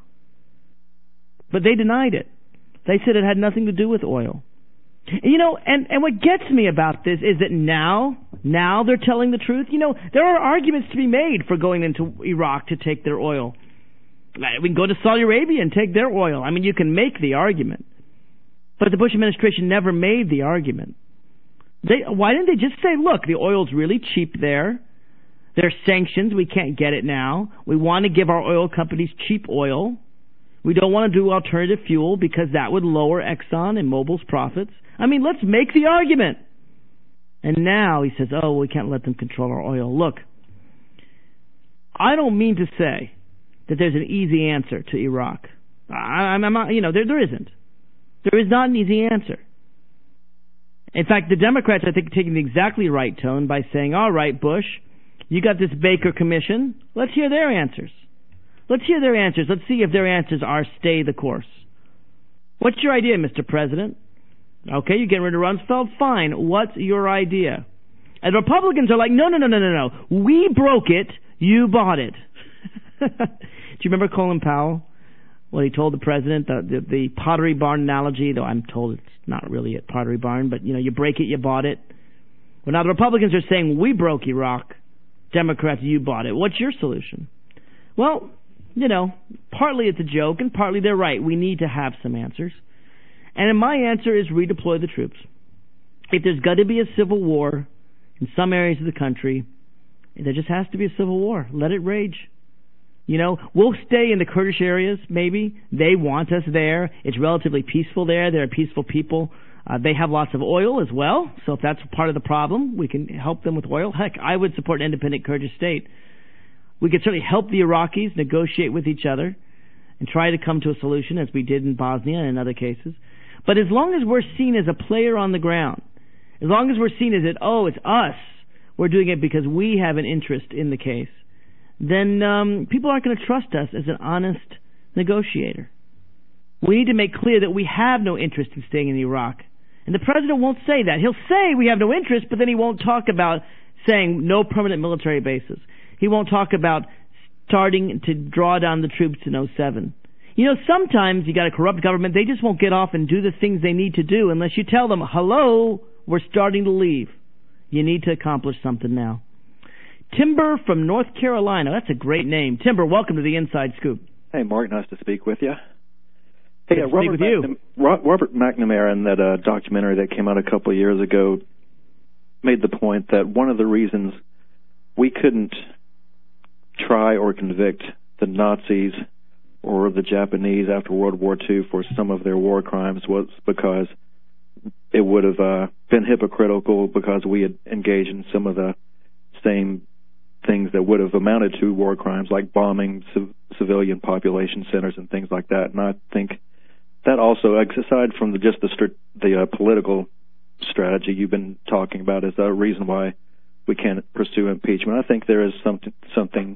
Speaker 5: But they denied it. They said it had nothing to do with oil. You know, and, and what gets me about this is that now, now they're telling the truth. You know, there are arguments to be made for going into Iraq to take their oil. We can go to Saudi Arabia and take their oil. I mean, you can make the argument. But the Bush administration never made the argument. They, why didn't they just say, look, the oil's really cheap there. There's sanctions. We can't get it now. We want to give our oil companies cheap oil. We don't want to do alternative fuel because that would lower Exxon and Mobil's profits. I mean, let's make the argument. And now he says, oh, we can't let them control our oil. Look, I don't mean to say that there's an easy answer to Iraq. I, I'm, I'm not, you know, there there isn't. There is not an easy answer. In fact, the Democrats, I think, are taking the exactly right tone by saying, all right, Bush, you got this Baker Commission. Let's hear their answers. Let's hear their answers. Let's see if their answers are stay the course. What's your idea, Mister President? Okay, you're getting rid of Rumsfeld? Fine. What's your idea? And the Republicans are like, no, no, no, no, no, no. We broke it. You bought it. Do you remember Colin Powell? Well, he told the president the, the, the Pottery Barn analogy, though I'm told it's not really a Pottery Barn, but, you know, you break it, you bought it. Well, now the Republicans are saying, we broke Iraq. Democrats, you bought it. What's your solution? Well, you know, partly it's a joke, and partly they're right. We need to have some answers. And my answer is redeploy the troops. If there's got to be a civil war in some areas of the country, there just has to be a civil war. Let it rage. You know, we'll stay in the Kurdish areas, maybe. They want us there. It's relatively peaceful there. They're peaceful people. Uh, they have lots of oil as well, so if that's part of the problem, we can help them with oil. Heck, I would support an independent Kurdish state. We could certainly help the Iraqis negotiate with each other and try to come to a solution, as we did in Bosnia and in other cases. But as long as we're seen as a player on the ground, as long as we're seen as it, oh, it's us, we're doing it because we have an interest in the case, then um, people aren't going to trust us as an honest negotiator. We need to make clear that we have no interest in staying in Iraq. And the president won't say that. He'll say we have no interest, but then he won't talk about saying no permanent military bases. He won't talk about starting to draw down the troops in oh seven. You know, sometimes you got a corrupt government, they just won't get off and do the things they need to do unless you tell them, hello, we're starting to leave. You need to accomplish something now. Timber from North Carolina. That's a great name. Timber, welcome to the Inside Scoop.
Speaker 14: Hey, Mark. Nice to speak with you. Hey,
Speaker 5: Good
Speaker 14: uh,
Speaker 5: to
Speaker 14: Robert,
Speaker 5: speak with you.
Speaker 14: McNam- Robert McNamara in that uh, documentary that came out a couple of years ago made the point that one of the reasons we couldn't try or convict the Nazis or the Japanese after World War Two for some of their war crimes was because it would have uh, been hypocritical because we had engaged in some of the same things that would have amounted to war crimes, like bombing civ- civilian population centers and things like that. And I think that also, aside from the, just the str- the uh, political strategy you've been talking about, is a reason why we can't pursue impeachment. I think there is something something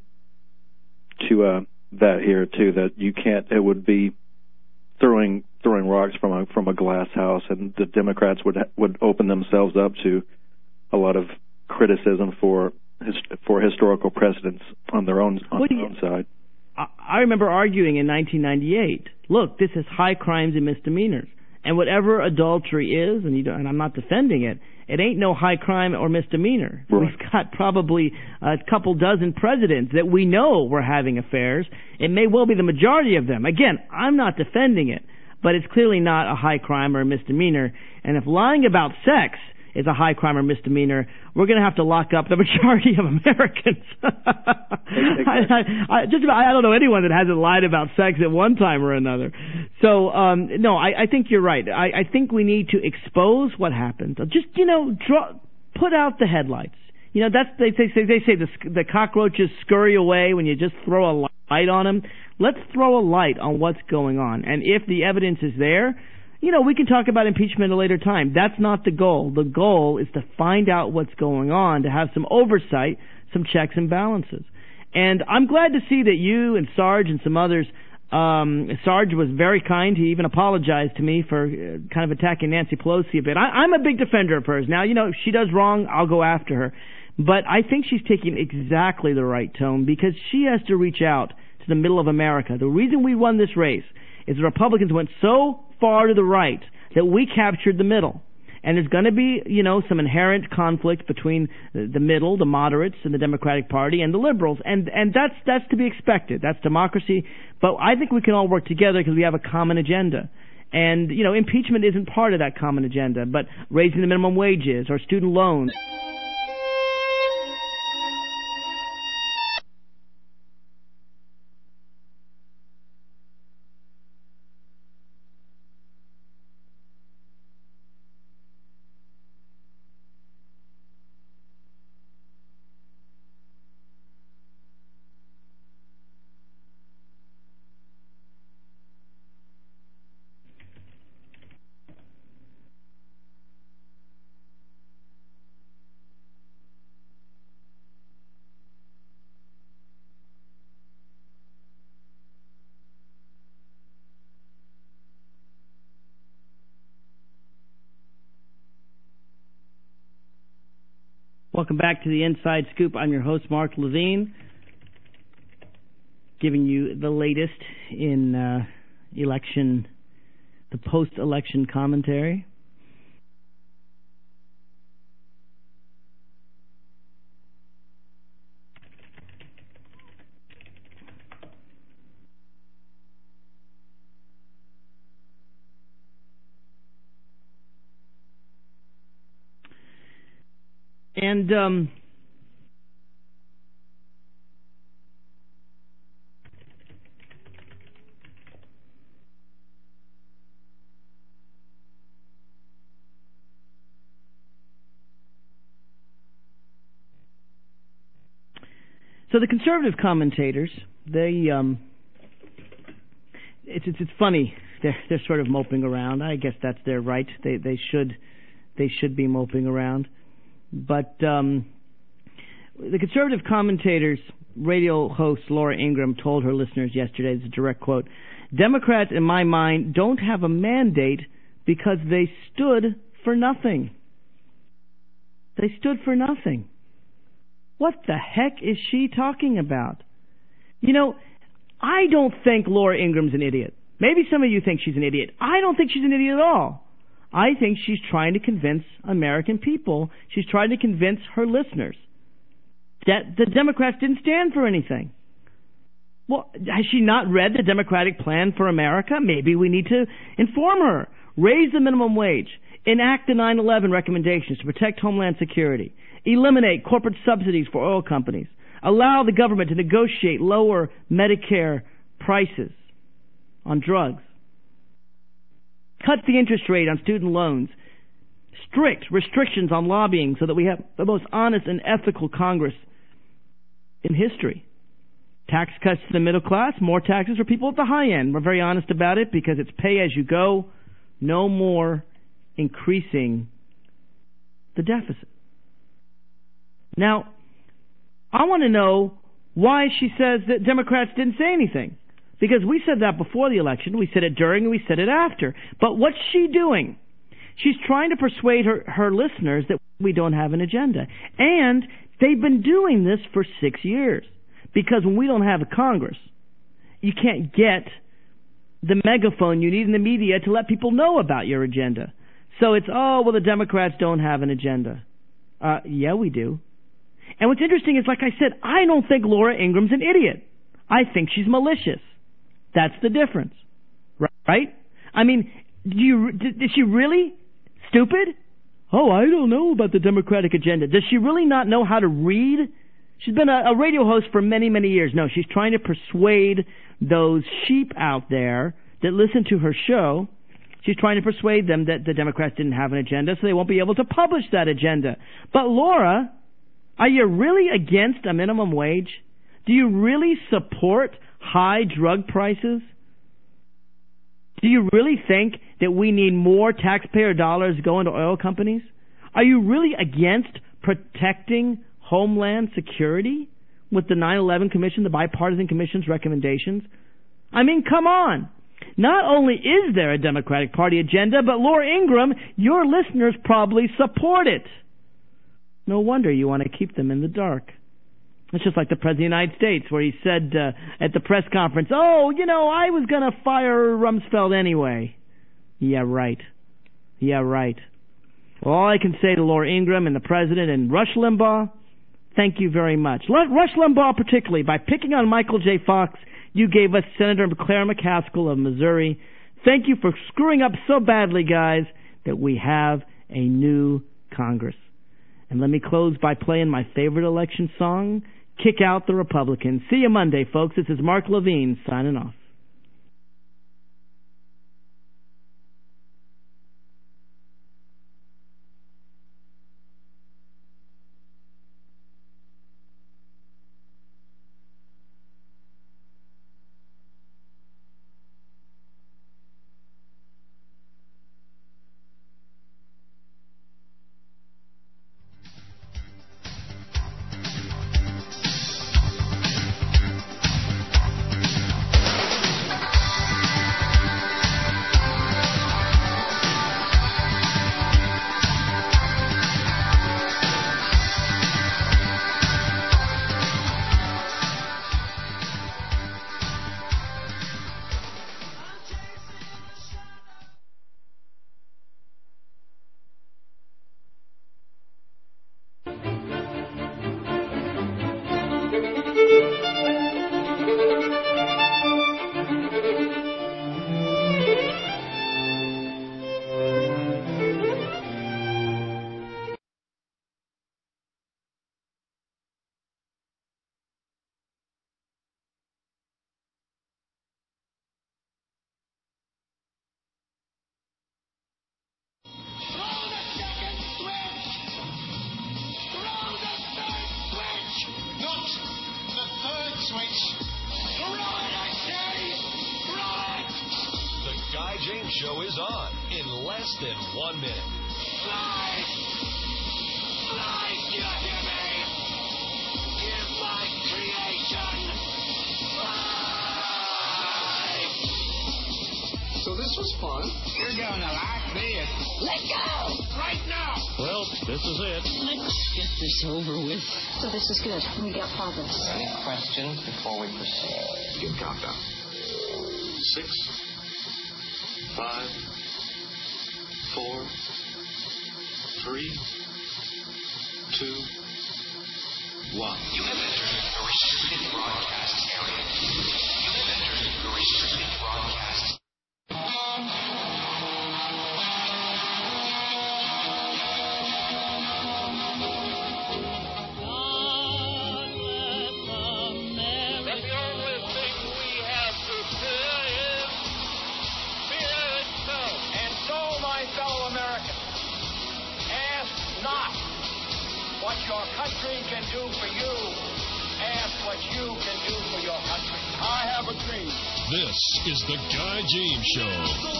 Speaker 14: to uh, that here too. That you can't. It would be throwing throwing rocks from a from a glass house, and the Democrats would would open themselves up to a lot of criticism for for historical precedents on their own on their own side.
Speaker 5: I remember arguing in nineteen ninety-eight, look, this is high crimes and misdemeanors. And whatever adultery is, and, you don't, and I'm not defending it, it ain't no high crime or misdemeanor. Right. We've got probably a couple dozen presidents that we know were having affairs. It may well be the majority of them. Again, I'm not defending it, but it's clearly not a high crime or a misdemeanor. And if lying about sex is a high crime or misdemeanor, we're going to have to lock up the majority of Americans. I, I, I, just about, I don't know anyone that hasn't lied about sex at one time or another. So, um, no, I, I think you're right. I, I think we need to expose what happened. Just, you know, draw, put out the headlights. You know, that's they say they say the, the cockroaches scurry away when you just throw a light on them. Let's throw a light on what's going on. And if the evidence is there, you know, we can talk about impeachment at a later time. That's not the goal. The goal is to find out what's going on, to have some oversight, some checks and balances. And I'm glad to see that you and Sarge and some others, um, Sarge was very kind. He even apologized to me for uh, kind of attacking Nancy Pelosi a bit. I, I'm a big defender of hers. Now, you know, if she does wrong, I'll go after her. But I think she's taking exactly the right tone because she has to reach out to the middle of America. The reason we won this race is the Republicans went so far to the right that we captured the middle. And there's going to be, you know, some inherent conflict between the, the middle, the moderates, and the Democratic Party, and the liberals. And and that's that's to be expected. That's democracy. But I think we can all work together because we have a common agenda. And, you know, impeachment isn't part of that common agenda, but raising the minimum wages or student loans. Welcome back to the Inside Scoop. I'm your host, Mark Levine, giving you the latest in uh, election, the post-election commentary. And um, so the conservative commentators, they um, it's, it's it's funny. They're they're sort of moping around. I guess that's their right. They they should they should be moping around. But um, the conservative commentators, radio host Laura Ingraham, told her listeners yesterday, this is a direct quote, Democrats, in my mind, don't have a mandate because they stood for nothing. They stood for nothing. What the heck is she talking about? You know, I don't think Laura Ingraham's an idiot. Maybe some of you think she's an idiot. I don't think she's an idiot at all. I think she's trying to convince American people, she's trying to convince her listeners that the Democrats didn't stand for anything. Well, has she not read the Democratic Plan for America? Maybe we need to inform her. Raise the minimum wage. Enact the nine eleven recommendations to protect Homeland Security. Eliminate corporate subsidies for oil companies. Allow the government to negotiate lower Medicare prices on drugs. Cut the interest rate on student loans. Strict restrictions on lobbying so that we have the most honest and ethical Congress in history. Tax cuts to the middle class, more taxes for people at the high end. We're very honest about it because it's pay as you go, no more increasing the deficit. Now, I want to know why she says that Democrats didn't say anything. Because we said that before the election, we said it during, and we said it after. But what's she doing? She's trying to persuade her, her listeners that we don't have an agenda. And they've been doing this for six years. Because when we don't have a Congress, you can't get the megaphone you need in the media to let people know about your agenda. So it's, oh, well, the Democrats don't have an agenda. Uh, yeah, we do. And what's interesting is, like I said, I don't think Laura Ingraham's an idiot. I think she's malicious. That's the difference, right? I mean, do you, is she really stupid? Oh, I don't know about the Democratic agenda. Does she really not know how to read? She's been a, a radio host for many, many years. No, she's trying to persuade those sheep out there that listen to her show. She's trying to persuade them that the Democrats didn't have an agenda, so they won't be able to publish that agenda. But Laura, are you really against a minimum wage? Do you really support high drug prices? Do you really think that we need more taxpayer dollars going to oil companies? Are you really against protecting Homeland Security with the nine eleven Commission, the bipartisan commission's recommendations? I mean, come on. Not only is there a Democratic Party agenda, but Laura Ingraham, your listeners probably support it. No wonder you want to keep them in the dark. It's just like the President of the United States, where he said uh, at the press conference, oh, you know, I was going to fire Rumsfeld anyway. Yeah, right. Yeah, right. Well, all I can say to Laura Ingraham and the President and Rush Limbaugh, thank you very much. Rush Limbaugh particularly, by picking on Michael J. Fox, you gave us Senator Claire McCaskill of Missouri. Thank you for screwing up so badly, guys, that we have a new Congress. And let me close by playing my favorite election song, Kick Out the Republicans. See you Monday, folks. This is Mark Levine signing off.
Speaker 15: show is on in less than one minute.
Speaker 4: Live! Live, you hear me? Here's my creation! Live!
Speaker 16: So this was fun.
Speaker 4: You're gonna like this. Let go! Right now!
Speaker 8: Well, this is it.
Speaker 17: Let's get this over with.
Speaker 18: So this is good. We got progress.
Speaker 19: Any questions before we proceed?
Speaker 16: Give countdown. Six, five, four, three, two, one.
Speaker 15: You have entered a restricted broadcast area. You have entered a restricted broadcast.
Speaker 20: What your country can do for you, ask what you can do for your country. I have a dream.
Speaker 15: This is the Guy James Show.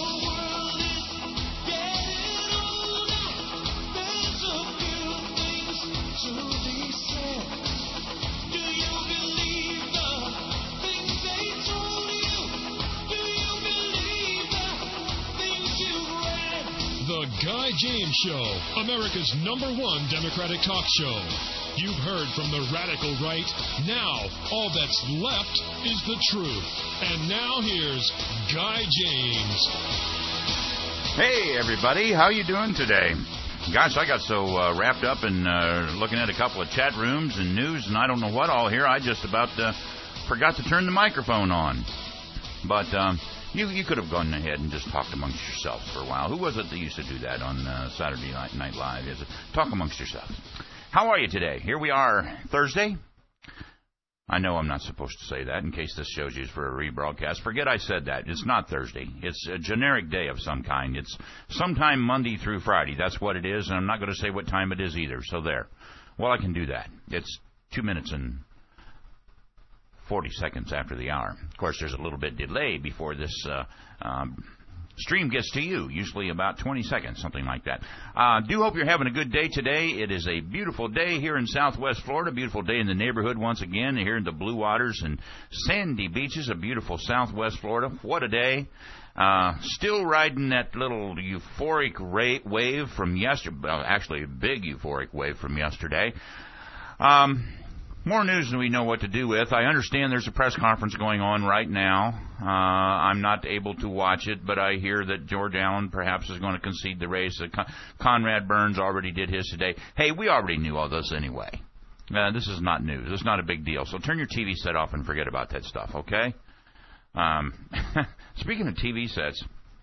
Speaker 15: The Guy James Show, America's number one Democratic talk show. You've heard from the radical right. Now, all that's left is the truth. And now here's Guy James.
Speaker 10: Hey, everybody. How you doing today? Gosh, I got so uh, wrapped up in uh, looking at a couple of chat rooms and news and I don't know what all here, I just about uh, forgot to turn the microphone on. But... Um, You you could have gone ahead and just talked amongst yourselves for a while. Who was it that used to do that on uh, Saturday Night Live? Is it talk amongst yourselves? How are you today? Here we are, Thursday. I know I'm not supposed to say that in case this shows you for a rebroadcast. Forget I said that. It's not Thursday. It's a generic day of some kind. It's sometime Monday through Friday. That's what it is, and I'm not going to say what time it is either. So there. Well, I can do that. It's two minutes and forty seconds after the hour. Of course, there's a little bit delay before this uh, um, stream gets to you, usually about twenty seconds, something like that. I uh, do hope you're having a good day today. It is a beautiful day here in Southwest Florida, a beautiful day in the neighborhood once again, here in the blue waters and sandy beaches of beautiful Southwest Florida. What a day. Uh, still riding that little euphoric ra- wave from yesterday, well, actually a big euphoric wave from yesterday. Um... More news than we know what to do with. I understand there's a press conference going on right now. Uh, I'm not able to watch it, but I hear that George Allen perhaps is going to concede the race. Uh, Con- Conrad Burns already did his today. Hey, we already knew all this anyway. Uh, this is not news. It's not a big deal. So turn your T V set off and forget about that stuff, okay? Um, speaking of T V sets,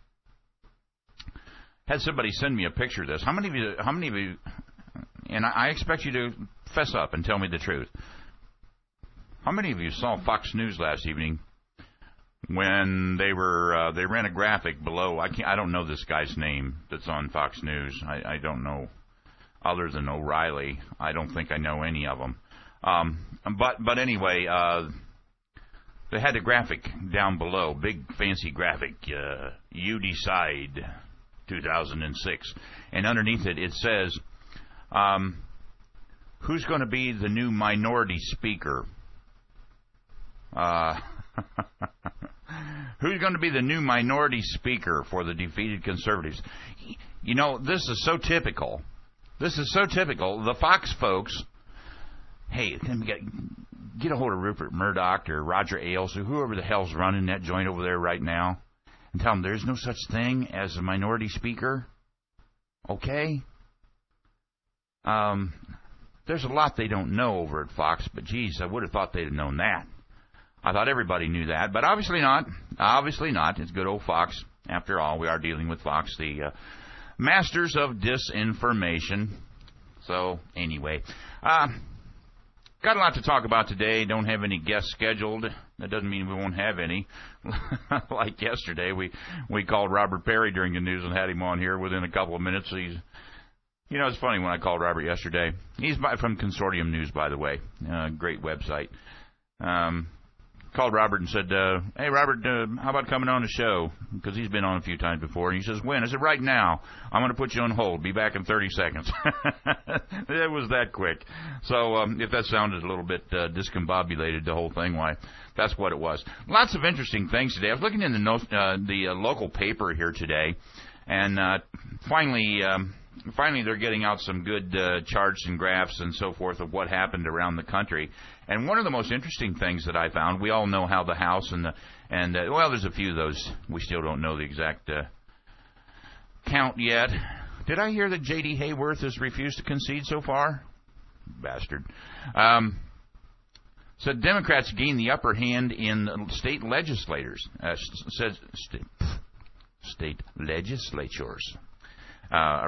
Speaker 10: had somebody send me a picture of this. How many of you, how many of you, and I, I expect you to fess up and tell me the truth. How many of you saw Fox News last evening when they were uh, they ran a graphic below? I can't. I don't know this guy's name that's on Fox News. I, I don't know other than O'Reilly. I don't think I know any of them. Um, but but anyway, uh, they had a graphic down below, big fancy graphic. Uh, you decide, two thousand six, and underneath it it says. Um, Who's going to be the new minority speaker? Uh, who's going to be the new minority speaker for the defeated conservatives? You know, this is so typical. This is so typical. The Fox folks, hey, get, get a hold of Rupert Murdoch or Roger Ailes or whoever the hell's running that joint over there right now and tell them there's no such thing as a minority speaker. Okay? Um... There's a lot they don't know over at Fox, but geez, I would have thought they'd have known that. I thought everybody knew that, but obviously not. Obviously not. It's good old Fox. After all, we are dealing with Fox, the uh, masters of disinformation. So, anyway, uh, got a lot to talk about today. Don't have any guests scheduled. That doesn't mean we won't have any. Like yesterday, we, we called Robert Perry during the news and had him on here within a couple of minutes. He's You know, it's funny when I called Robert yesterday. He's by, from Consortium News, by the way. Uh, great website. Um, called Robert and said, uh, hey, Robert, uh, how about coming on the show? Because he's been on a few times before. And he says, when? I said, right now. I'm going to put you on hold. Be back in thirty seconds. It was that quick. So um, if that sounded a little bit uh, discombobulated, the whole thing, why, that's what it was. Lots of interesting things today. I was looking in the, no, uh, the uh, local paper here today, and uh, finally... Um, Finally, they're getting out some good uh, charts and graphs and so forth of what happened around the country. And one of the most interesting things that I found, we all know how the House and the and uh, well, there's a few of those we still don't know the exact uh, count yet. Did I hear that J D. Hayworth has refused to concede so far? Bastard. Um, so Democrats gain the upper hand in state legislators. Uh, says state, state legislatures. Uh,